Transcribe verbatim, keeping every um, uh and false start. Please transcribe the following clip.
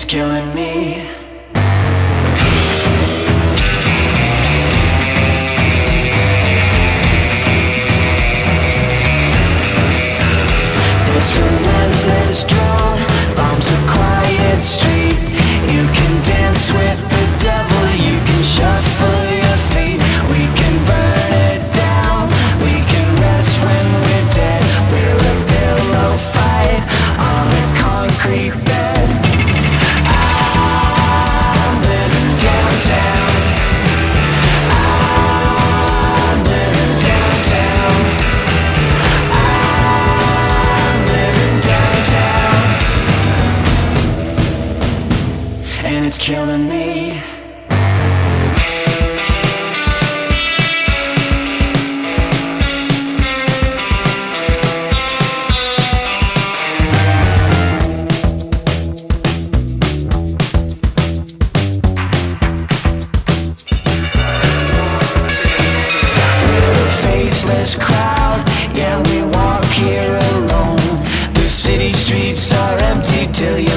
it's killing me. This relentless drone bombs the quiet streets. You can dance with the devil, you can shuffle your feet. We can burn it down, we can rest when we're dead. We're a pillow fight on a concrete bed. I'm living downtown. I'm living downtown. I'm living downtown. And it's killing me. Faceless crowd, yeah, we walk here alone. The city streets are empty till you